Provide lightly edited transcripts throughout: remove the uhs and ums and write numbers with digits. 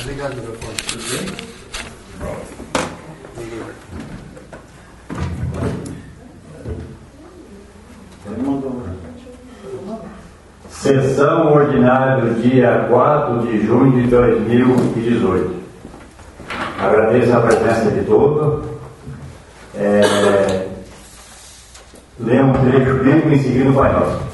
Obrigado, microfone. Tudo bem? Sessão ordinária do dia 4 de junho de 2018. Agradeço a presença de todos. Lê um trecho bíblico e em seguida o Pai Nosso.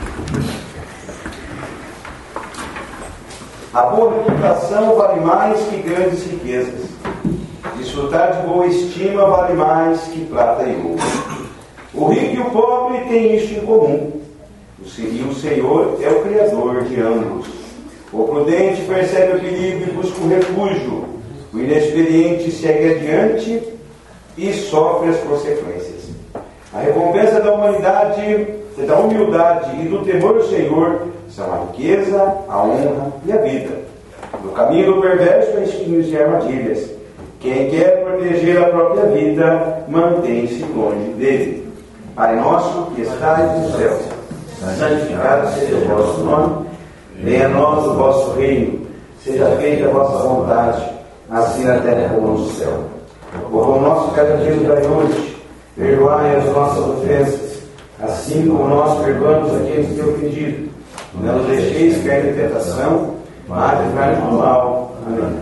A boa reputação vale mais que grandes riquezas. Desfrutar de boa estima vale mais que prata e ouro. O rico e o pobre têm isto em comum. E o Senhor é o Criador de ambos. O prudente percebe o perigo e busca o refúgio. O inexperiente segue adiante e sofre as consequências. A recompensa da humildade e do temor do Senhor são a riqueza, a honra e a vida. No caminho do perverso há espinhos e armadilhas. Quem quer proteger a própria vida, mantém-se longe dele. Pai nosso que estais nos céus, santificado seja o vosso nome, venha a nós o vosso reino, seja feita a vossa vontade, assim na terra como no céu. O pão nosso cada dia nos dai hoje, perdoai as nossas ofensas, assim como nós perdoamos a quem nos tem ofendido. Não nos deixeis cair em tentação, mas livrai-nos do mal. Amém.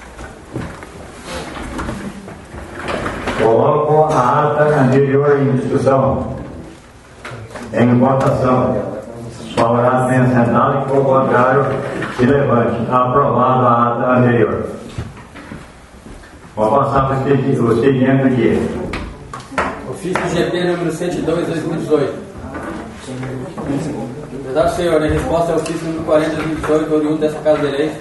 Coloco a ata anterior em discussão, em votação. Favorável tenha sentado e, por contrário, se levante. Aprovado a ata anterior. Vou passar para o seguinte do dia. Ofício GP número 102, 2018. Verdade, senhor, em resposta ao ofício número 40, 2018, oriundo dessa Casa de Leis.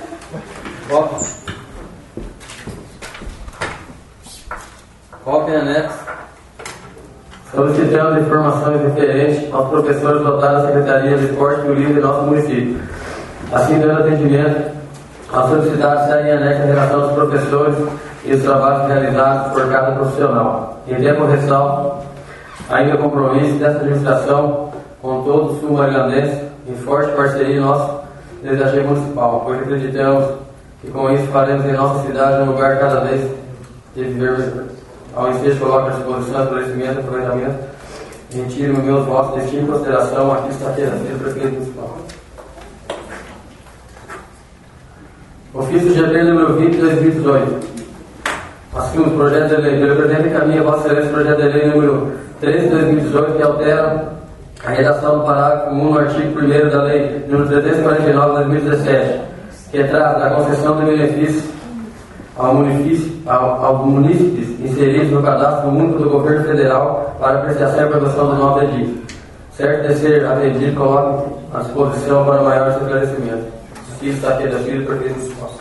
Cópia anexo. Solicitamos informações referentes aos professores dotados da Secretaria de Esporte e Turismo de nosso município. Assim, dando atendimento às solicitadas, segue em anexo a relação dos professores e os trabalhos realizados por cada profissional. Em tempo ressalto, ainda compromisso dessa administração com todo o sul-marilandense em forte parceria em nosso desafio municipal, pois acreditamos que com isso faremos em nossa cidade um lugar cada vez de viver melhor. Ao ensejo, coloco à disposição esclarecimento e aproveitamento. Retiro meus votos de estima e consideração. Aqui está aqui, o prefeito municipal. Ofício GP número 20, 2018. Assumo o projeto de lei. Pelo presente encaminha a Vossa Excelência o projeto de lei número 13, 2018, que altera a redação do parágrafo 1 no artigo 1º da lei número 349, 2017, que trata da concessão de benefícios aos munícipes inseridos no cadastro único do governo federal para apreciação e aprovação do novo edifício. Certo de ser atendido, coloco à disposição para maiores esclarecimentos. Isso está aqui da filha, porque eles possam.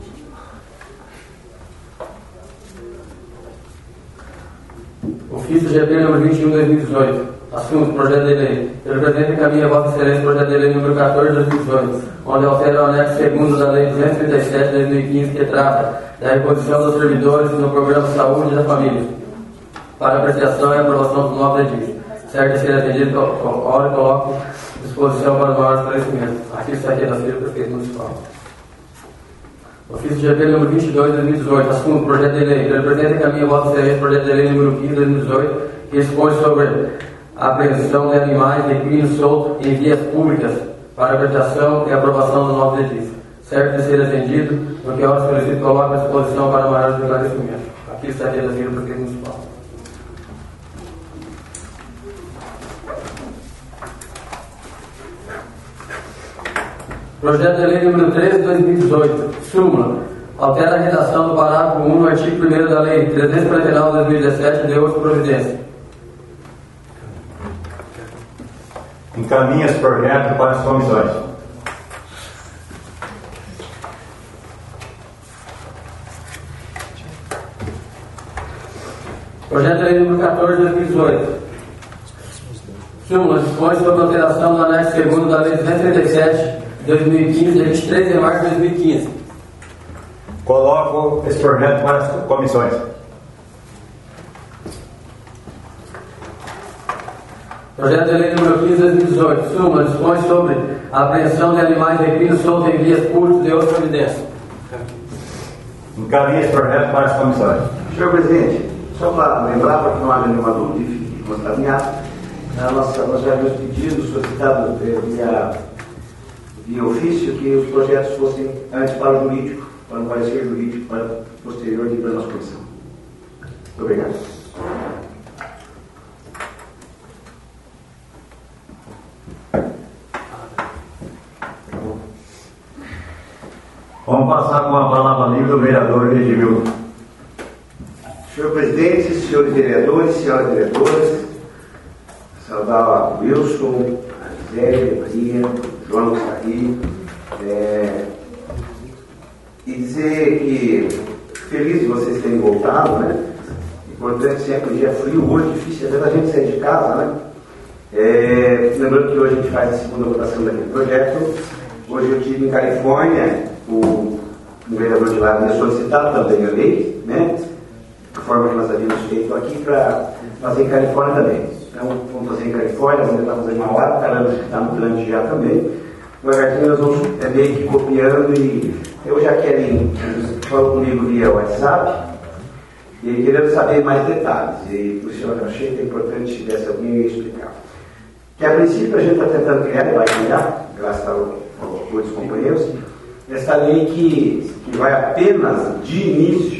Ofício GP número 21, 2018. Assunto, projeto de lei. Pelo presente encaminha a Vossa Excelência o projeto de lei número 14, 2018, onde altera o anexo 2º da lei 237, 2015, que trata da reposição dos servidores no programa de saúde da família, para apreciação e aprovação do novo edifício. Certo de ser atendido, hora coloco à disposição para o maior esclarecimento. Aqui está aqui da filha do prefeito municipal. Ofício GP número 22, 2018. Assunto, projeto de lei. Pelo presente encaminha a Vossa Excelência o projeto de lei número 15, 2018, que expõe sobre a apreensão de animais de crime solto em vias públicas para apreciação e aprovação do novo edifício. Certo de ser atendido, no que hora solicito coloco à disposição para maiores esclarecimentos. Aqui está aqui da filha do prefeito municipal. Projeto de lei número 13, 2018. Súmula. Altera a redação do parágrafo 1 no artigo 1º da lei 349, 2017, de outra providência. Encaminha esse projeto para as comissões. Projeto de lei número 14, 2018. Súmula. Dispõe sobre a alteração do anexo 2º da lei 237, 2015, de 23 de março de 2015. Coloco esse projeto para as comissões. Projeto de lei número 15, 2018. Súmula. Dispõe sobre a apreensão de animais de crime soltos em vias públicas de outra providência. encaminhe esse projeto para as comissões. Senhor presidente, só para lembrar, para que não haja nenhuma dúvida e fique constaminado, nós já havíamos pedido, solicitado via ofício, que os projetos fossem antes para o jurídico, para o parecer jurídico, para posterior de ir para a nossa comissão. Muito obrigado. Vamos passar com a palavra livre do vereador Edmilson. Senhor presidente, senhores vereadores, senhoras diretoras, saudar o Wilson, a Zé, a Maria, o João que está aqui, e dizer que feliz de vocês terem voltado, né? Importante sempre um dia frio, hoje difícil até da gente sair de casa, né? Lembrando que hoje a gente faz a segunda votação daquele projeto. Hoje eu estive em Califórnia, o vereador de lá tinha solicitado também a lei, né? A forma que nós havíamos feito aqui para fazer em Califórnia também. Então, vamos fazer em Califórnia, vamos tentar fazer uma hora, caramba, que está no grande já também. Devagarzinho nós vamos meio que copiando e eu já quero falou comigo via WhatsApp e querendo saber mais detalhes. E por isso eu achei que é importante se tivesse alguém explicar. Que a princípio a gente está tentando criar, e vai criar, graças aos outros companheiros, essa lei que vai apenas de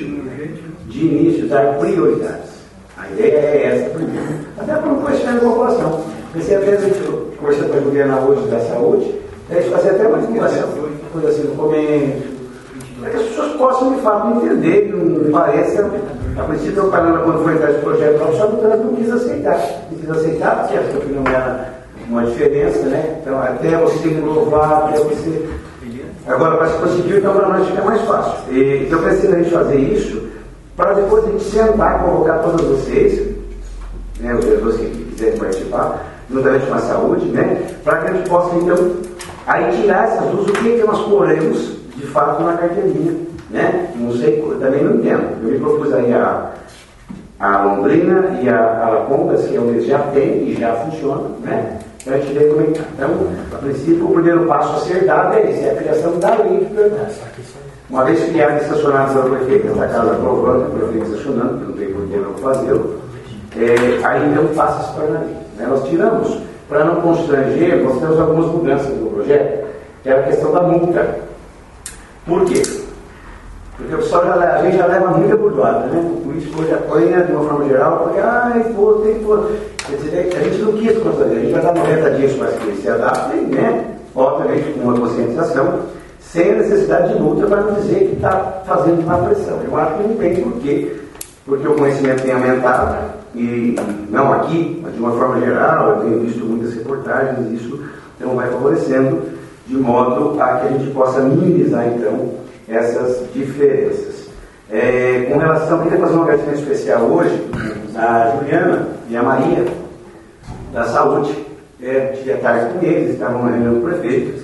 início dar prioridades. A ideia é essa primeiro. Até para não questionar a população. Porque às vezes a gente conversa com a Juliana hoje da saúde, a gente fazer até uma divulgação, coisa assim no comércio, para que as pessoas possam de fato entender, não pareça. A princípio, o Panela, quando foi entrar esse projeto, não quis aceitar. Não quis aceitar, porque achou que não era uma diferença, né? Então, até você louvar, até você. Agora, para se conseguir, então, para nós fica mais fácil. E eu preciso a gente fazer isso para depois a gente sentar, convocar todos vocês, né, os vereadores que quiserem participar, juntamente com a saúde, né? Para que a gente possa, então, aí tirar essas dúvidas, o que nós poremos, de fato, na carteirinha, né? Não sei, eu também não entendo. Eu me propus aí a Londrina e a Alacondas, que eles já têm e já funcionam, né? Para a gente ver como é que está. Então, a princípio, o primeiro passo a ser dado é esse, é a criação da lei de prioridades. Uma vez criada e sancionada pelo prefeito, essa casa aprovando, o prefeito sancionando, não tem por que não fazê-lo, aí então passa a se tornar lei. Né? Nós tiramos, para não constranger, nós temos algumas mudanças no projeto, que era a questão da multa. Por quê? Porque o pessoal a gente já leva muita burdoada, né? O político hoje apanha de uma forma geral, porque, tem que pôr. Quer dizer, a gente não quis constranger, a gente vai dar 90 dias para que eles se adaptem, né? Obviamente com uma conscientização, sem a necessidade de multa para não dizer que está fazendo uma pressão. Eu acho que não tem porquê, porque o conhecimento tem aumentado, e não aqui, mas de uma forma geral, eu tenho visto muitas reportagens, e isso então vai favorecendo de modo a que a gente possa minimizar então essas diferenças. Com relação, eu queria fazer um agradecimento especial hoje à Juliana e à Maria da Saúde. Tive a tarde com eles, estavam na reunião do prefeito,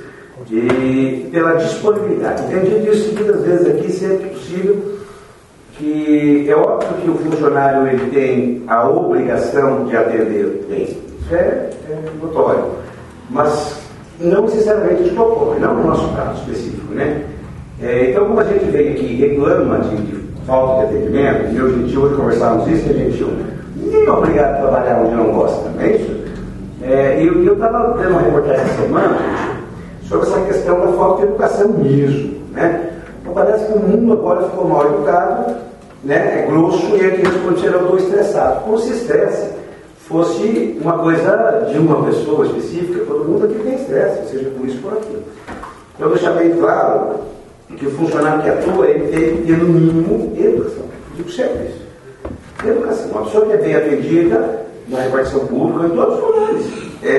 e pela disponibilidade. Entendi disso seguidas vezes aqui, sempre que possível, que é óbvio que o funcionário ele tem a obrigação de atender bem. Isso é notório. Mas não necessariamente de propor, não no nosso caso específico, né? Então, como a gente veio aqui e reclama de falta de atendimento, e hoje conversávamos isso, ninguém é obrigado a trabalhar onde não gosta, não é isso? Eu estava tendo uma reportagem essa semana sobre essa questão da falta de educação mesmo, né? Então, parece que o mundo agora ficou mal educado, né? É grosso, e aqui responde: eu estou estressado. Como se estresse fosse uma coisa de uma pessoa específica, todo mundo aqui tem estresse, seja por isso ou por aquilo. Eu deixar bem claro que o funcionário que atua, ele tem que ter no mínimo educação. Eu digo sempre isso. Educação. Uma pessoa que é bem atendida na repartição pública, em todos os lugares,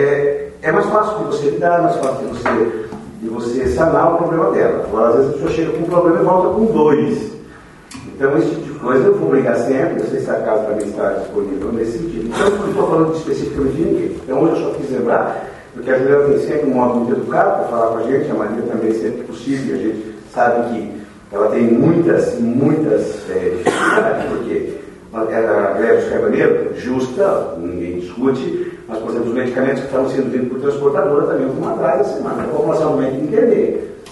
é mais fácil de você lidar, mais fácil de você sanar o problema dela. Agora, às vezes a pessoa chega com um problema e volta com dois. Então, esse tipo de coisa eu vou brigar sempre, não sei se a casa também está disponível nesse sentido. Então, eu não estou falando especificamente de ninguém. Então, hoje eu só quis lembrar, porque a Juliana tem sempre um modo muito educado para falar com a gente, a Maria também sempre que possível, a gente sabe que ela tem muitas dificuldades, porque ela greve os caminhoneiros, justa, ninguém discute, mas, por exemplo, os medicamentos que estavam sendo vendidos por transportadora também houve uma atrás da semana. A população também tem que entender.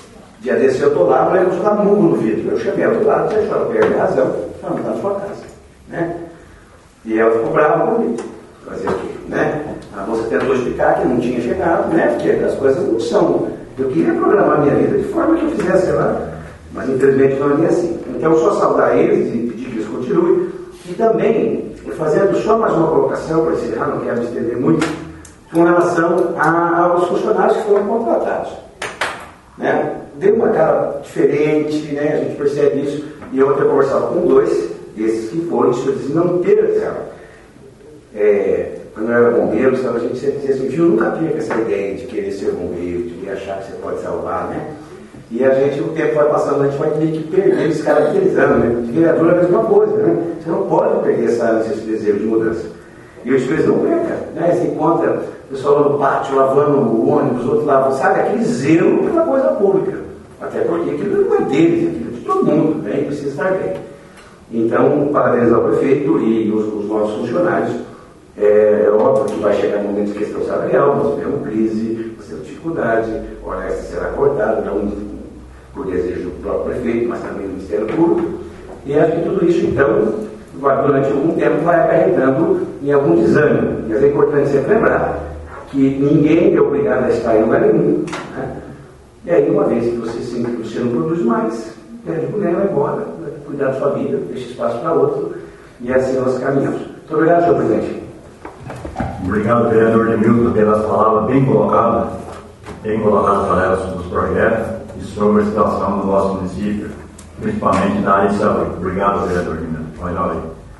Dia desse eu estou lá, mas eu estava murro no vidro. Eu chamei ela do lado, você achou, perde razão, ela não está na sua casa. Né? E ela ficou brava comigo. Fazer o quê? Né? A moça tentou explicar que não tinha chegado, né? Porque as coisas não são. Eu queria programar a minha vida de forma que eu fizesse lá, mas infelizmente não é assim. Então, só saudar eles e pedir que eles continuem. E também, fazendo só mais uma colocação, para encerrar, não quero me estender muito, com relação aos funcionários que foram contratados. Né? Deu uma cara diferente, né? A gente percebe isso, e eu até conversava com dois, desses que foram, e eles não perderam. Quando eu era bombeiro, a gente sempre dizia assim, eu nunca tive essa ideia de querer ser bombeiro, de achar que você pode salvar, né? E a gente, o tempo vai passando, a gente vai meio que perder, se caracterizando, né? De vereador é a mesma coisa, né? Você não pode perder esse desejo de mudança. E os filhos não percam, né? Você encontra o pessoal lá no pátio, lavando o ônibus, outro lavando, sabe? Aquele zelo pela coisa pública. Até porque aquilo não é deles, aquilo é de todo mundo, né? E precisa estar bem. Então, parabéns ao prefeito e os nossos funcionários. É óbvio que vai chegar um momento de questão salarial, nós tivemos crise, nós temos dificuldade, hora essa será cortada, não por desejo do próprio prefeito, mas também do Ministério Público. E acho que tudo isso, então, durante algum tempo vai acarretando em algum desânimo. Mas é importante sempre lembrar que ninguém é obrigado a estar em lugar nenhum. Né? E aí, uma vez que você sente que você não produz mais, pede mulher, vai embora, vai cuidar da sua vida, deixa espaço para outro, e assim nós caminhamos. Muito obrigado, senhor presidente. Obrigado, vereador Edmilton, pelas palavras bem colocadas para elas sobre os projetos e sobre a situação do nosso município, principalmente na área de saúde. Obrigado, vereador Edmilton. Mais uma vez.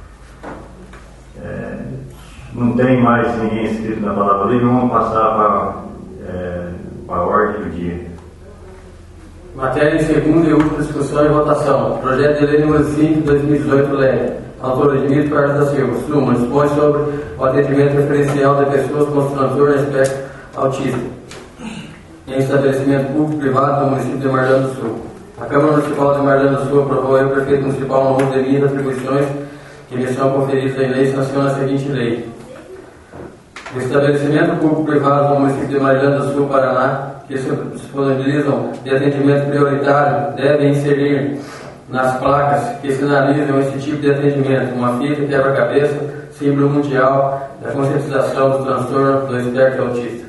Não tem mais ninguém inscrito na palavra livre, vamos passar para a ordem do dia. Matéria em segunda e última discussão e votação. Projeto de lei número 5 de 2018, lei. Autor Edmilton Carlos da Silva. Suma, dispõe sobre o atendimento referencial de pessoas com transtorno de espectro autista em estabelecimento público-privado do município de Marlã do Sul. A Câmara Municipal de Marlã do Sul aprovou o prefeito municipal no uso de minhas atribuições que me são conferidas em lei, sanciona a seguinte lei. O estabelecimento público-privado do município de Marlã do Sul, Paraná, que se disponibilizam de atendimento prioritário, devem inserir nas placas que sinalizam esse tipo de atendimento uma fita quebra-cabeça, símbolo mundial da conscientização do transtorno do espectro autista.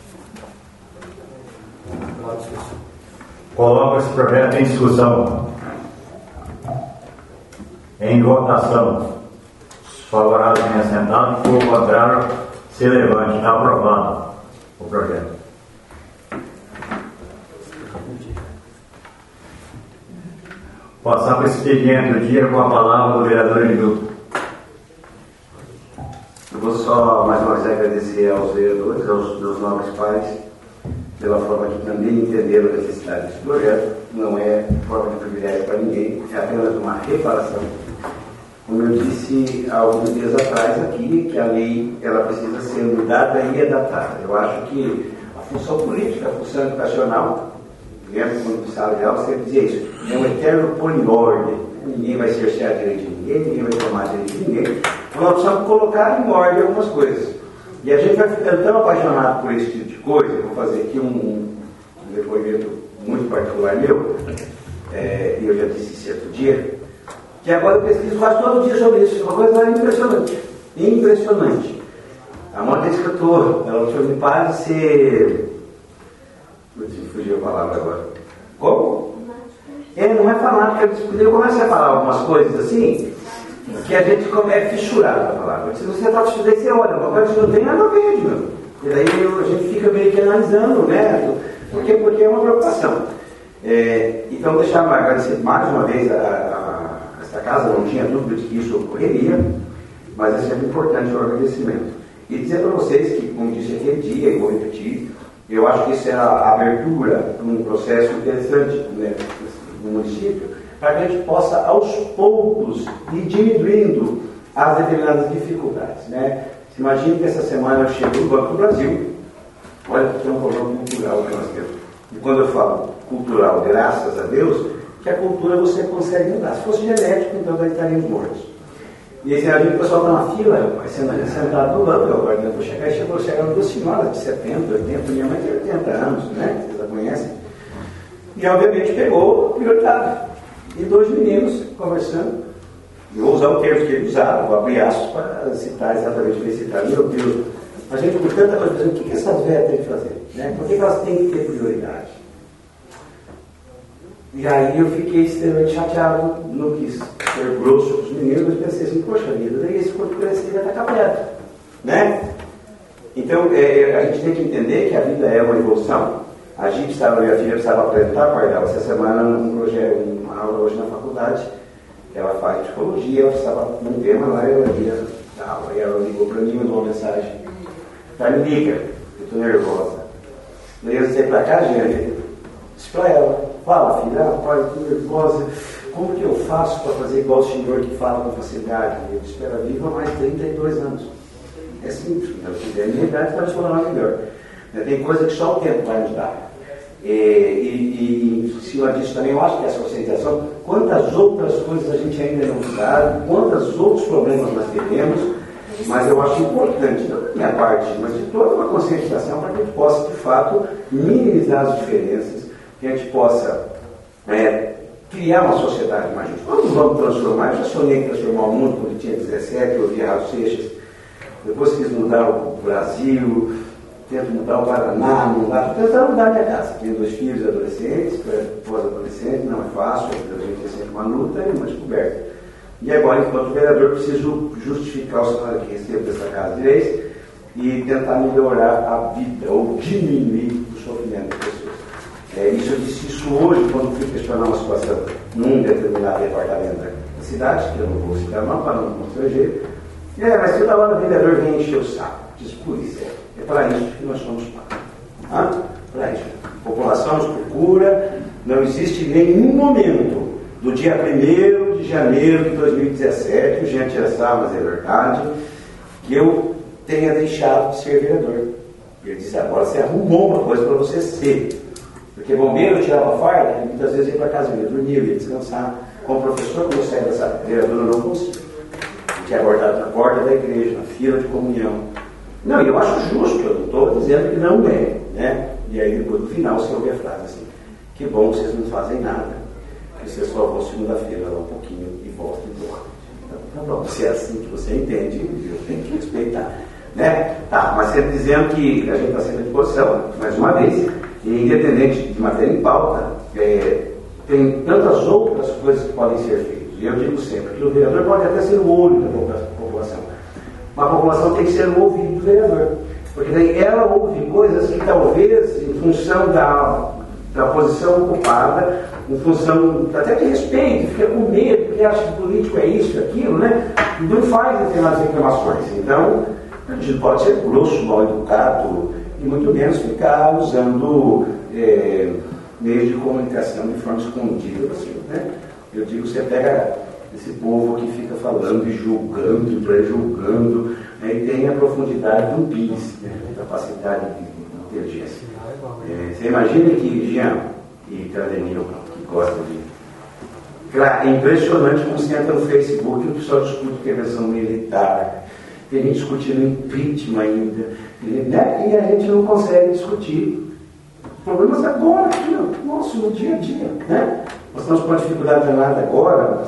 Coloco esse projeto em discussão. Em votação. Favorável em assentado, for contrário, se levante. Está aprovado o projeto. Passar para o expediente do dia com a palavra do vereador Edmilton. Eu vou só mais uma vez agradecer aos vereadores, aos meus nobres pais, pela forma que também entenderam a necessidade desse projeto. Não é forma de privilégio para ninguém, é apenas uma reparação. Como eu disse há alguns dias atrás aqui, que a lei ela precisa ser mudada e adaptada. Eu acho que a função política, a função educacional, lembra quando estava de aula, sempre dizia isso, é um eterno pôr em ordem. Ninguém vai cercear direito de ninguém vai tomar direito de ninguém. Então nós precisamos colocar em ordem algumas coisas. E a gente vai ficando tão apaixonado por esse tipo de coisa, eu vou fazer aqui um depoimento muito particular meu, e eu já disse certo dia, que agora eu pesquiso quase todo dia sobre isso. Uma coisa impressionante. Impressionante. A Mônica disse que eu estou, ela me para de ser... Fugiu a palavra agora. Como? Não é fanática. Eu começo a falar algumas coisas assim, que a gente é fissurado na palavra. Se você está estudando, você olha, uma coisa que não tem nada a ver, meu. E daí a gente fica meio que analisando, né? Porque é uma preocupação. Então, deixar agradecer mais uma vez essa casa, não tinha dúvida de que isso ocorreria, mas é sempre importante o agradecimento. E dizer para vocês que, como disse aquele dia, e vou repetir, eu acho que isso é a abertura de um processo interessante, né, no município, para que a gente possa, aos poucos, ir diminuindo as determinadas dificuldades. Né? Se imagine que essa semana eu chego no Banco do Brasil, olha que é um problema cultural que nós temos. E quando eu falo cultural, graças a Deus, que a cultura você consegue mudar. Se fosse genético, então nós estaríamos mortos. E aí, o pessoal está na fila, sentado no banco, eu agora vou chegar, e chegaram duas senhoras de 70, 80, minha mãe tem 80 anos, né? Vocês a conhecem? E obviamente pegou prioridade. E dois meninos conversando, eu vou usar o termo que ele usava, vou abrir aspas para citar exatamente o que ele citava. Meu Deus, a gente por tanta coisa dizendo, o que essas velhas têm que fazer? Né? Por que elas têm que ter prioridade? E aí eu fiquei extremamente chateado, não quis ser grosso com os meninos, mas pensei assim, poxa vida, daí esse quando crescer vai estar capeta, né? Então a gente tem que entender que a vida é uma evolução. A gente estava, minha filha precisava apresentar para ela essa semana um projeto, uma aula hoje na faculdade, ela faz psicologia, ela precisava num tema lá, ela ia dar aula, e ela ligou para mim, mandou uma mensagem, tá, me liga, eu estou nervosa. Daí eu disse para cá, gente, disse para ela, fala filha, pai, eu estou nervosa, como que eu faço para fazer igual o senhor que fala com facilidade? Eu espero viva mais 32 anos. É simples, se eu quiser, a minha idade vai se tornar melhor. Tem coisa que só o tempo vai nos dar. E em cima disso também, eu acho que essa conscientização, quantas outras coisas a gente ainda não sabe, quantos outros problemas nós teremos, mas eu acho importante, não da minha parte, mas de toda uma conscientização para que a gente possa, de fato, minimizar as diferenças, que a gente possa criar uma sociedade mais justa. Quando vamos transformar, eu já sonhei em transformar o mundo quando eu tinha 17, eu ouvia Raul Seixas, depois quis mudar o Brasil, tento mudar o Paraná, estou tentando mudar a minha casa. Tenho 2 filhos adolescentes, pós-adolescentes, não é fácil, a gente é sempre uma luta e uma descoberta. E agora, enquanto vereador, preciso justificar o salário que recebo dessa casa de leis e tentar melhorar a vida ou diminuir o sofrimento das pessoas. Eu disse isso hoje, quando fui questionar uma situação num determinado departamento da cidade, que eu não vou citar não, para não constranger. Mas toda hora o vereador vem encher o saco. Diz, pois é para isso que nós somos pagos. Para isso. A população nos procura, não existe nenhum momento do dia 1º de janeiro de 2017, o gente já sabe, mas é verdade, que eu tenha deixado de ser vereador. Ele disse, agora você arrumou uma coisa para você ser. Porque bombeiro eu tirava farda, e muitas vezes ia para casa, eu ia dormir, eu ia descansar. Como professor, quando eu saía dessa vereadora, eu não consigo. Que é abordado na porta da igreja, na fila de comunhão. Não, e eu acho justo, eu não estou dizendo que não é, né? E aí depois no final você ouve a frase assim, que bom que vocês não fazem nada, que vocês só vão segunda-feira lá um pouquinho e voltam embora. Então, tá bom, se é assim que você entende, eu tenho que respeitar, né? Mas sempre dizendo que a gente está sempre à disposição, mais uma vez, e independente de matéria em pauta, tem tantas outras coisas que podem ser feitas. E eu digo sempre que o vereador pode até ser o olho da população, mas a população tem que ser o ouvido do vereador, porque daí ela ouve coisas que talvez, em função da posição ocupada, em função até de respeito, fica com medo, porque acha que político é isso, aquilo, né? Não faz determinadas reclamações. Então, a gente pode ser grosso, mal educado, e muito menos ficar usando meios de comunicação de forma escondida, assim, né? Eu digo, você pega esse povo que fica falando e julgando e prejulgando, né, e tem a profundidade do PIS, né, a capacidade de inteligência. Você imagina que Jean e Cladenil, que gostam de... É impressionante como você entra no Facebook e o pessoal discute intervenção militar, tem gente discutindo impeachment ainda, né, e a gente não consegue discutir problemas agora, aqui, no dia a dia, né? Nós estamos com uma dificuldade danada agora,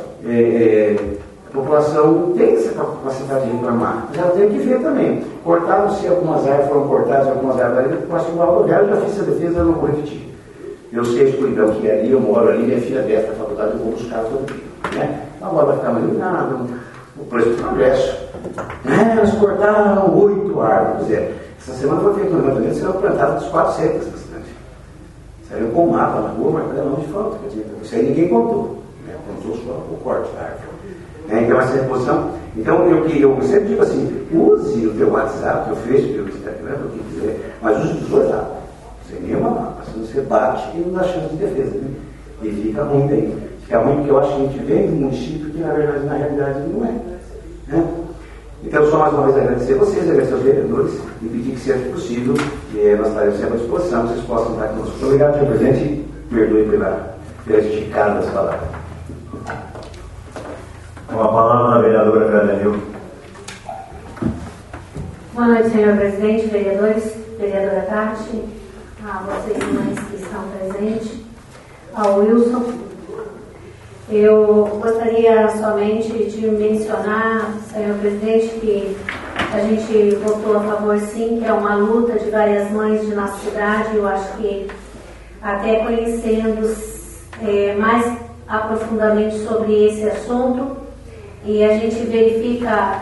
a população não tem essa capacidade de reclamar, mas ela tem que ver também. Cortaram-se algumas árvores, foram cortadas algumas árvores, eu posso ir ao lugar, eu já fiz essa defesa, eu não vou repetir. Eu sei a escuridão que é ali, eu moro ali, minha filha desce na faculdade, eu vou buscar todo dia, né? Agora vai ficar malinhada, o preço do progresso. Eles cortaram 8 árvores. Essa semana foi feito um levantamento, serão plantadas 400 na cidade. Saiu com um mapa na rua, mas cada um de falta. Isso aí ninguém contou. Né? Contou só o corte da árvore. Então, essa reposição. Então, eu sempre digo assim: use o teu WhatsApp, o teu Facebook, o Instagram, o que quiser, mas use os dois lados. Sem nenhuma mapa. Senão você bate e não dá chance de defesa. Né? E fica ruim daí. Fica ruim porque eu acho que a gente vem do município que, na verdade, na realidade, não é. Né? Então, só mais uma vez agradecer a vocês, agradecer aos vereadores e pedir que, seja possível, nós estaremos sempre à disposição, vocês possam estar conosco. Muito obrigado, senhor presidente, e perdoe pela esticada das palavras. Com a palavra, a vereadora Cladenil. Boa noite, senhor presidente, vereadores, vereadora Tati, a vocês mães que estão presentes. ao Wilson. Eu gostaria somente de mencionar, senhor presidente, que a gente votou a favor sim, que é uma luta de várias mães de nossa cidade. Eu acho que até conhecendo mais aprofundadamente sobre esse assunto, e a gente verifica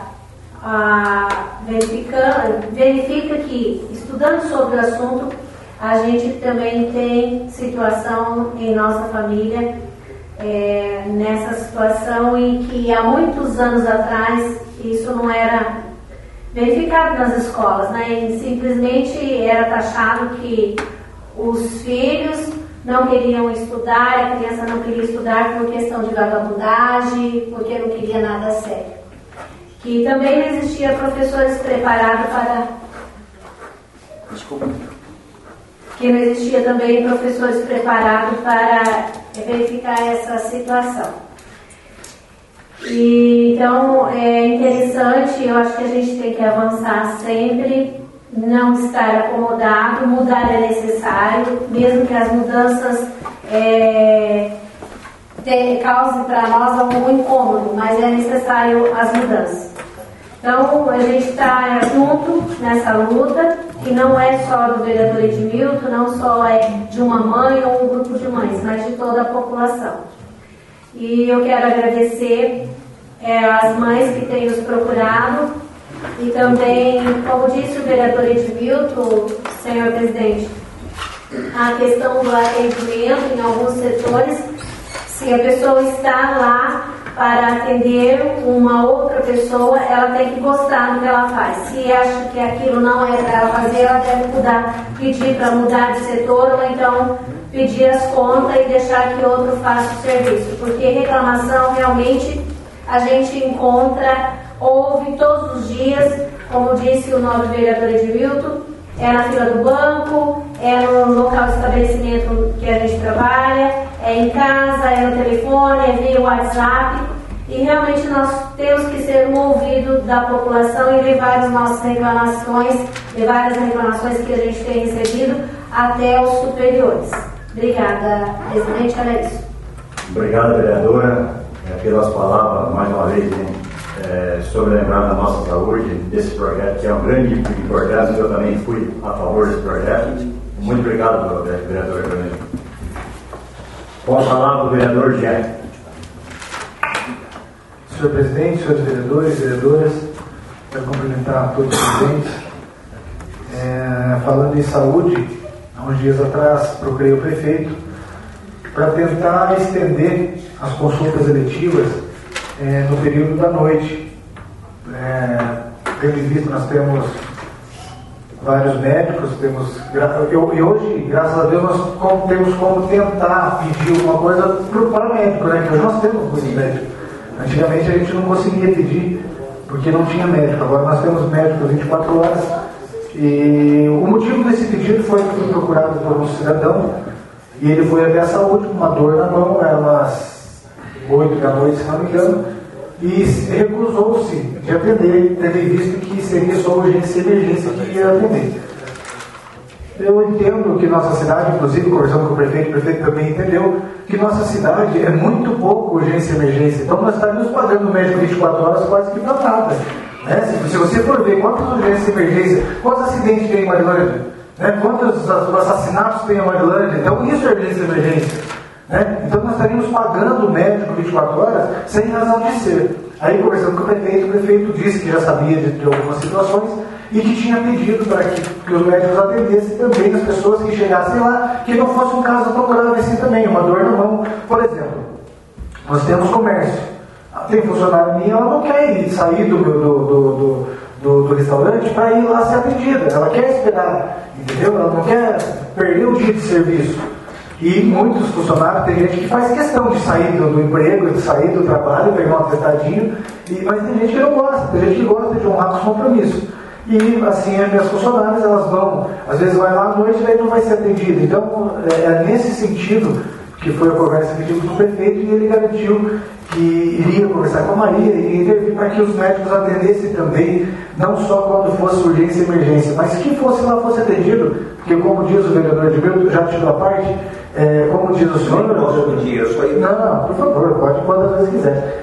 que, estudando sobre o assunto, a gente também tem situação em nossa família, nessa situação em que há muitos anos atrás isso não era verificado nas escolas, né? E simplesmente era taxado que os filhos não queriam estudar, a criança não queria estudar por questão de vagabundagem, porque não queria nada sério. Que também não existia professores preparados para... Desculpa. Que não existia também professores preparados para verificar essa situação. E, então, é interessante, eu acho que a gente tem que avançar sempre, não estar acomodado, mudar é necessário, mesmo que as mudanças causem para nós algum incômodo, mas é necessário as mudanças. Então, a gente está junto nessa luta, que não é só do vereador Edmilton, não só é de uma mãe ou um grupo de mães, mas de toda a população. E eu quero agradecer as mães que têm nos procurado e também, como disse o vereador Edmilton, senhor presidente, a questão do atendimento em alguns setores, se a pessoa está lá para atender uma outra pessoa, ela tem que gostar do que ela faz. Se acha que aquilo não é para ela fazer, ela deve pedir para mudar de setor, ou então pedir as contas e deixar que outro faça o serviço. Porque reclamação realmente a gente encontra, ouve todos os dias, como disse o nobre vereador Edmilton, é na fila do banco, é no local de estabelecimento que a gente trabalha, é em casa, é no telefone, é via WhatsApp, e realmente nós temos que ser um ouvido da população e levar as nossas reclamações, levar as reclamações que a gente tem recebido até os superiores. Obrigada, presidente, era isso. Obrigado, vereadora, pelas palavras, mais uma vez, sobre lembrar da nossa saúde, desse projeto que é um grande importância. Eu também fui a favor desse projeto. Muito obrigado, vereador Carolina. Com a palavra, o vereador Jé. Senhor presidente, senhores vereadores, vereadoras, quero cumprimentar todos os presentes. Falando em saúde, há uns dias atrás procurei o prefeito para tentar estender as consultas eletivas no período da noite. Tendo em vista, nós temos vários médicos, e hoje, graças a Deus, nós temos como tentar pedir alguma coisa para o paramédico, né? Que hoje nós temos muitos médicos. Antigamente a gente não conseguia pedir porque não tinha médico. Agora nós temos médico 24 horas. E o motivo desse pedido foi que fui procurado por um cidadão e ele foi até a saúde com uma dor na mão, era umas 8 da noite, se não me engano, e recusou-se de atender, tendo em vista que seria só urgência e emergência que ia atender. Eu entendo que nossa cidade, inclusive conversando com o prefeito também entendeu que nossa cidade é muito pouco urgência e emergência. Então nós estaríamos pagando o médico 24 horas quase que para nada. Se você for ver quantas urgências e emergência, quantos acidentes tem em Marilândia, quantos assassinatos tem em Marilândia, então isso é urgência e emergência. Então nós estaríamos pagando o médico 24 horas sem razão de ser. Aí conversando com o prefeito disse que já sabia de algumas situações e que tinha pedido para que os médicos atendessem também as pessoas que chegassem lá, que não fosse um caso tão grave assim também, uma dor na mão. Por exemplo, nós temos comércio. Tem funcionária minha, ela não quer sair do restaurante para ir lá ser atendida. Ela quer esperar, entendeu? Ela não quer perder o dia de serviço. E muitos funcionários, tem gente que faz questão de sair do emprego, de sair do trabalho, pegar um atestadinho, mas tem gente que não gosta, tem gente que gosta de honrar com os compromissos. E assim, as minhas funcionárias, elas vão, às vezes vai lá à noite e daí não vai ser atendida. Então, é nesse sentido que foi a conversa que tive com o prefeito, e ele garantiu que iria conversar com a Maria e intervir para que os médicos atendessem também, não só quando fosse urgência e emergência, mas que fosse lá, fosse atendido, porque como diz o vereador Edmilton, já tirou a parte, Como diz o senhor... Não, por favor, pode quantas vezes quiser.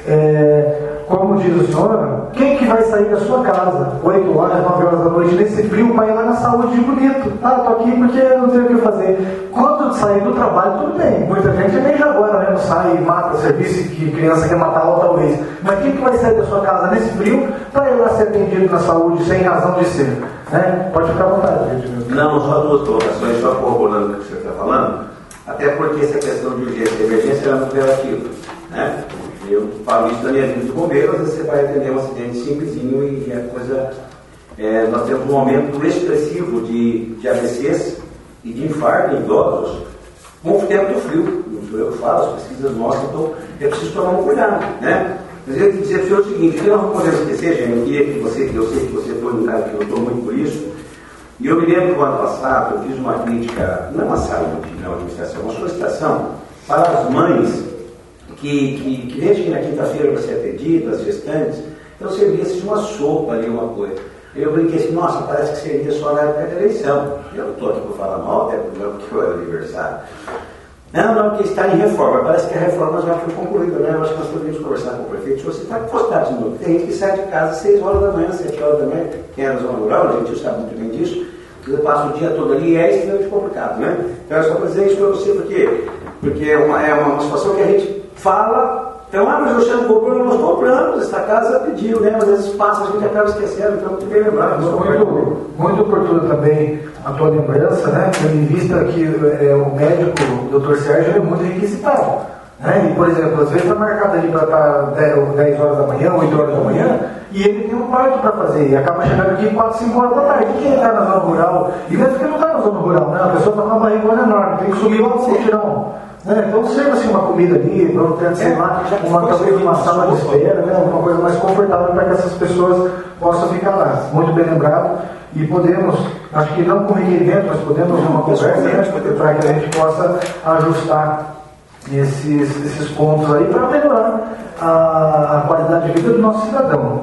Como diz o senhor, quem que vai sair da sua casa 8 horas, 9 horas da noite nesse frio para ir lá na saúde de bonito? Tô aqui porque não tenho o que fazer. Quando sair do trabalho, tudo bem. Muita gente nem já agora, né? Não sai e mata serviço que criança quer matar ela talvez. Mas quem que vai sair da sua casa nesse frio para ir lá ser atendido na saúde sem razão de ser? Né? Pode ficar à vontade, gente. Não, só 2 colocações, só corroborando o que você está falando, até porque essa questão de urgência e emergência é muito relativa, né? Eu falo isso na minha vida de bombeiro, às vezes você vai atender um acidente simplesinho e a coisa... nós temos um aumento expressivo de AVCs e de infarto em idosos com o tempo do frio. Não sou eu que falo, as pesquisas mostram, então é preciso tomar um cuidado, né? Mas eu queria dizer para o senhor o seguinte, que nós não podemos esquecer, gente, eu sei que você foi um cara que lutou muito por isso, e eu me lembro que no ano passado eu fiz uma crítica, não uma saúde, não uma administração, uma solicitação para as mães que desde que na quinta-feira você é atendido, as gestantes, então servia-se de uma sopa ali, uma coisa. Eu brinquei assim, nossa, parece que seria só na época da eleição. Eu não estou aqui para falar mal, até porque eu era aniversário. Não, porque está em reforma. Parece que a reforma já foi concluída, né? Eu acho que nós poderíamos conversar com o prefeito. Se você está postado de novo, tem gente que sai de casa às 6 horas da manhã, 7 horas da manhã, quem é na zona rural, a gente sabe muito bem disso. Você passa o dia todo ali e é extremamente complicado, né? Então é só para dizer isso para você, porque é uma situação que a gente fala. Então, mas o Xandão comprou, nós compramos, esta casa pediu, né? Mas às vezes passa, a gente acaba esquecendo, então muito bem lembrado. Muito oportuno também a tua lembrança, né? Tendo em vista que o médico, o Dr. Sérgio, é muito requisitado. Né? E, por exemplo, às vezes está marcado ali para estar 10 horas da manhã, 8 horas da manhã, e ele tem um parto para fazer, e acaba chegando aqui 4, 5 horas da tarde. Quem está na zona rural, e mesmo que não está na zona rural, né? A pessoa está numa barriga enorme, tem que subir lá no tirão. Então serva-se uma comida ali, vamos sei lá, talvez uma sala de espera, né? Uma coisa mais confortável para que essas pessoas possam ficar lá. Muito bem lembrado. E podemos, acho que não com requerimento, mas podemos uma conversa, né? Para que a gente possa ajustar esses pontos aí para melhorar a qualidade de vida do nosso cidadão.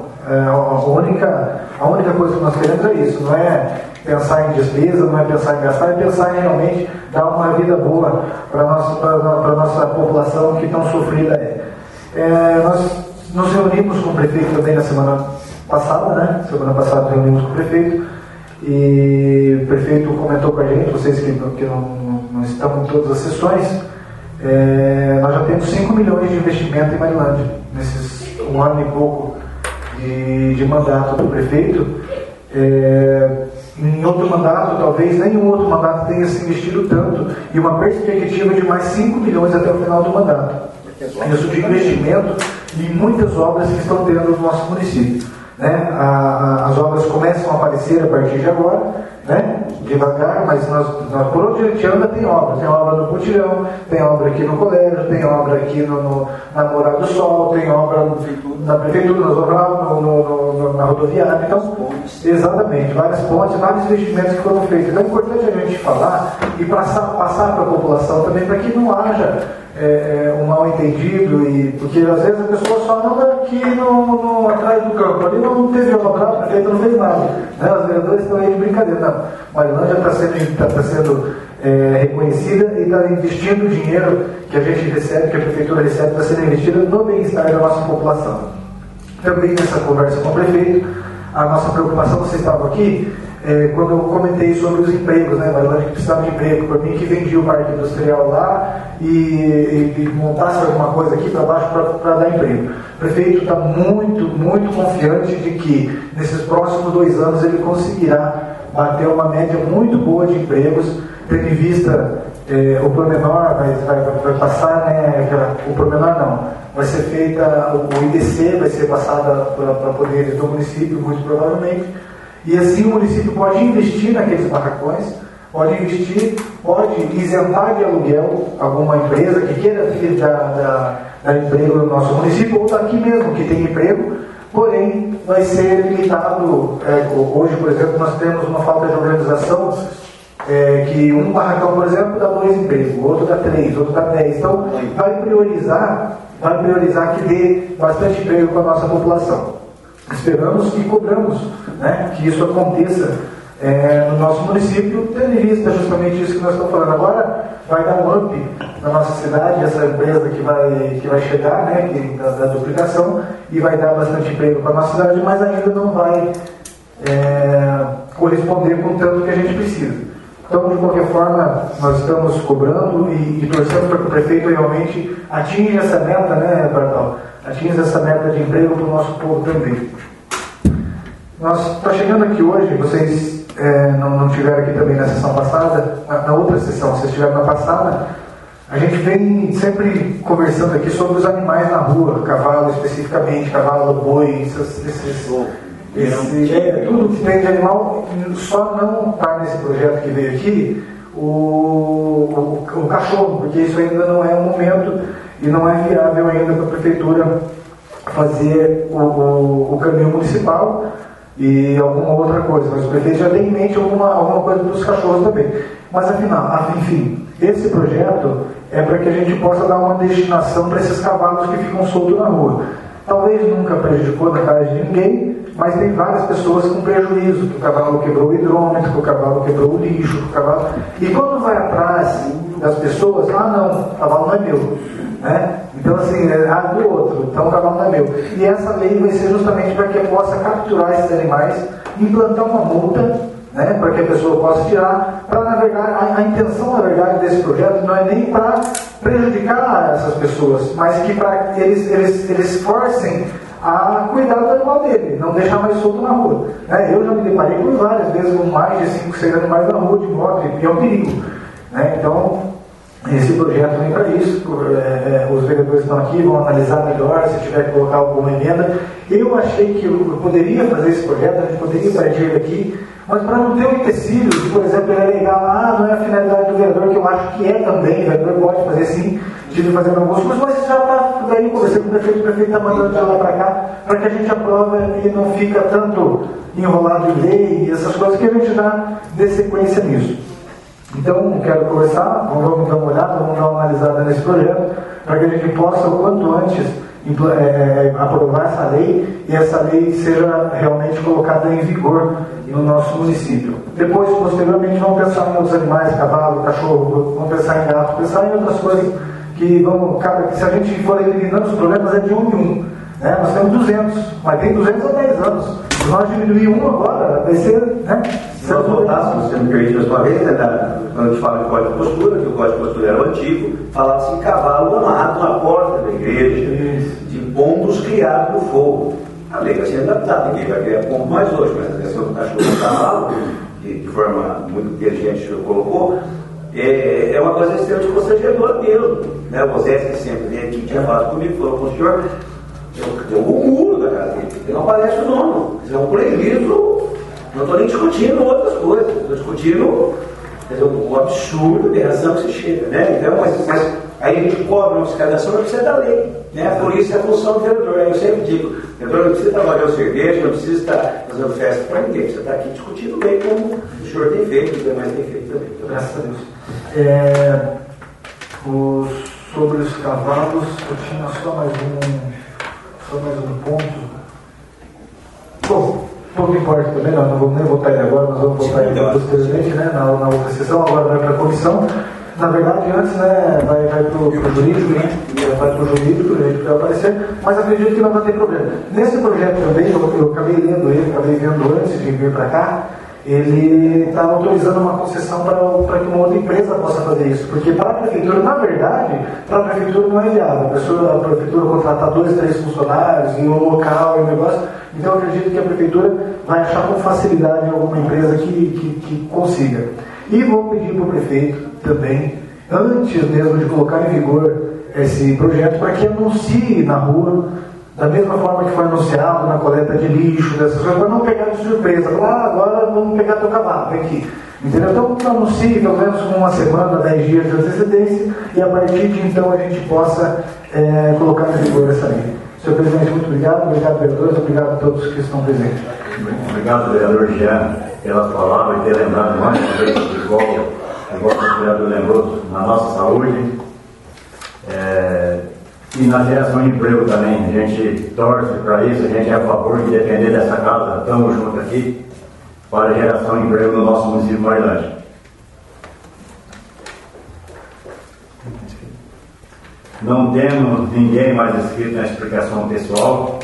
A única coisa que nós queremos é isso, não é pensar em despesa, não é pensar em gastar, é pensar em realmente dar uma vida boa para a nossa população que tão sofrida é. Nós nos reunimos com o prefeito também na semana passada, né? Semana passada reunimos com o prefeito e o prefeito comentou com a gente, vocês que não estão em todas as sessões, nós já temos 5 milhões de investimento em Marilândia, nesses 1 ano e pouco de mandato do prefeito. Em outro mandato, talvez nenhum outro mandato tenha se investido tanto, e uma perspectiva de mais 5 milhões até o final do mandato. Isso de investimento em muitas obras que estão tendo no nosso município. Né? As obras começam a aparecer a partir de agora, né? Devagar, mas por onde a gente anda tem obra no Putirão, tem obra aqui no colégio, tem obra aqui na Morada do Sol, tem obra na prefeitura, na zona rural, na rodoviária. Então, exatamente, várias pontes, vários investimentos que foram feitos. Então é importante a gente falar e passar para a população também, para que não haja um mal entendido, porque às vezes a pessoa só anda aqui atrás do campo, ali não teve obra, a prefeita não fez nada, né? Os vereadores estão aí de brincadeira. Não, Marilândia está sendo reconhecida e está investindo o dinheiro que a gente recebe, que a prefeitura recebe, está sendo investido no bem-estar da nossa população. Também nessa conversa com o prefeito, a nossa preocupação, você estava aqui, quando eu comentei sobre os empregos, né? Marilândia que precisava de emprego, por mim que vendia o parque industrial lá e montasse alguma coisa aqui para baixo para dar emprego. O prefeito está muito, muito confiante de que nesses próximos 2 anos ele conseguirá bater uma média muito boa de empregos, tendo em vista o pormenor, vai passar, né? O pormenor não, vai ser feita, o IDC vai ser passada para poderes do município, muito provavelmente. E assim o município pode investir naqueles barracões, pode isentar de aluguel alguma empresa que queira vir dar emprego no nosso município, ou daqui mesmo que tem emprego, porém vai ser limitado. Hoje, por exemplo, nós temos uma falta de organização, que um barracão, por exemplo, dá 2 empregos, outro dá 3, outro dá 10. Então vai priorizar que dê bastante emprego para a nossa população. Esperamos e cobramos, né, que isso aconteça no nosso município, tendo em vista justamente isso que nós estamos falando. Agora vai dar um up na nossa cidade, essa empresa que vai chegar, né, da duplicação, e vai dar bastante emprego para a nossa cidade, mas ainda não vai corresponder com o tanto que a gente precisa. Então, de qualquer forma, nós estamos cobrando e torcendo para que o prefeito realmente atinja essa meta, né, Bardal? Atinja essa meta de emprego para o nosso povo também. Nós está chegando aqui hoje, vocês não estiveram aqui também na sessão passada, na outra sessão, vocês estiveram na passada, a gente vem sempre conversando aqui sobre os animais na rua, cavalo especificamente, cavalo, boi, tudo que tem de animal. Só não está nesse projeto que veio aqui o cachorro, porque isso ainda não é um momento e não é viável ainda para a prefeitura fazer o caminho municipal e alguma outra coisa, mas o prefeito já tem em mente alguma coisa para os cachorros também. Mas enfim, esse projeto é para que a gente possa dar uma destinação para esses cavalos que ficam soltos na rua. Talvez nunca prejudicou na casa de ninguém, mas tem várias pessoas com prejuízo, que o cavalo quebrou o hidrômetro, que o cavalo quebrou o lixo, que o cavalo... E quando vai atrás das pessoas, não, o cavalo não é meu. Né? Então, assim, do outro, então o cavalo não é meu. E essa lei vai ser justamente para que possa capturar esses animais, implantar uma multa, né, para que a pessoa possa tirar, para, na verdade, a intenção, na verdade, desse projeto não é nem para prejudicar essas pessoas, mas que para eles forcem a cuidar do animal dele, não deixar mais solto na rua. Né? Eu já me deparei por várias vezes com mais de 5, 6 animais na rua de moto, e é um perigo. Né? Então, esse projeto vem para isso. Os vereadores estão aqui, vão analisar melhor, se tiver que colocar alguma emenda. Eu achei que eu poderia fazer esse projeto, a gente poderia partir daqui, mas para não ter um empecilho, por exemplo, ele alegar não é a finalidade do vereador, que eu acho que é também, o vereador pode fazer sim, tive fazendo alguns cursos, mas já está daí, conversei com o prefeito está mandando de lá para cá, para que a gente aprove e não fica tanto enrolado em lei e essas coisas, que a gente dê sequência nisso. Então, quero conversar, vamos dar uma olhada, vamos dar uma analisada nesse projeto, para que a gente possa, o quanto antes, aprovar essa lei e essa lei seja realmente colocada em vigor no nosso município. Depois, posteriormente, vamos pensar em outros animais, cavalo, cachorro, vamos pensar em gato, pensar em outras coisas que se a gente for eliminando os problemas, é de 1 em 1. Né? Nós temos 200, mas tem 200 há 10 anos. Se nós diminuir 1 agora, vai ser... Né? Se nós voltássemos, você me permite mais uma vez, quando a gente fala de código de postura, que o código de postura era o antigo, falava assim, cavalo amarrado na porta da igreja, de pombos criados no fogo. A lei vai ser adaptada, ninguém vai criar pombo mais hoje, mas a questão do cachorro do cavalo, que de forma muito inteligente o senhor colocou, é uma coisa extremamente constrangedora mesmo. Né? O Zé, que sempre vem aqui, tinha falado comigo, falou com o senhor, tem um muro da casa dele, não aparece o nome, é um prejuízo. Não estou nem discutindo outras coisas, estou discutindo o absurdo de reação que se chega. Né? Então, mas aí a gente cobra uma fiscalização, não precisa da lei. Né? Por isso é a função do vereador. Aí eu sempre digo, o vereador não precisa trabalhar o cerveja, não precisa estar fazendo festa para ninguém, precisa estar aqui discutindo bem como o senhor tem feito, e os demais têm feito também. Então, graças a Deus. Sobre os cavalos, eu tinha só mais um ponto. Bom, pouco importa também, nós não vamos nem votar ele agora, nós vamos votar ele posteriormente, né, na outra sessão, agora vai para a comissão. Na verdade, antes, né, vai para o jurídico, né, vai para o jurídico, a gente vai aparecer, mas acredito que não vai ter problema. Nesse projeto também, eu acabei lendo ele, acabei vendo antes de vir para cá, ele está autorizando uma concessão para que uma outra empresa possa fazer isso, porque para a prefeitura, na verdade, para a prefeitura não é viável, a prefeitura contratar 2, 3 funcionários em um local, em um negócio, então eu acredito que a prefeitura vai achar com facilidade alguma empresa que consiga. E vou pedir para o prefeito também, antes mesmo de colocar em vigor esse projeto, para que anuncie na rua, da mesma forma que foi anunciado na coleta de lixo, dessas coisas, para não pegar de surpresa. Agora vamos pegar teu cavalo, vem aqui. Entendeu? Então, anuncie pelo menos com 1 semana, 10 dias de antecedência, e a partir de então a gente possa colocar em vigor essa lei. Senhor presidente, muito obrigado, vereadores, obrigado a todos que estão presentes. Obrigado, vereador Jean, pelas palavras e ter lembrado mais uma vez igual o vereador lembrou, na nossa saúde. E na geração de emprego também, a gente torce para isso, a gente é a favor de defender dessa casa, estamos juntos aqui. para a geração de emprego no nosso município de Marilândia. Não temos ninguém mais inscrito na explicação pessoal.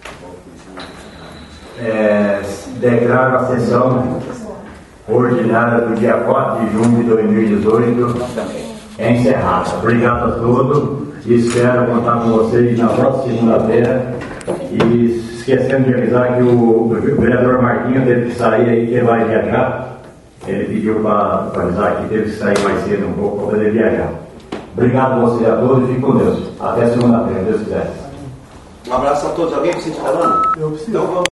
Declaro a sessão ordinária do dia 4 de junho de 2018 encerrada. Obrigado a todos e espero contar com vocês na próxima segunda-feira. E esquecendo de avisar que o vereador Marquinhos teve que sair aí, que ele vai viajar. Ele pediu para avisar que teve que sair mais cedo um pouco para poder viajar. Obrigado a vocês a todos e fique com Deus. Até segunda-feira, Deus quiser. Um abraço a todos. Alguém precisa de carona? Eu preciso. Então vamos.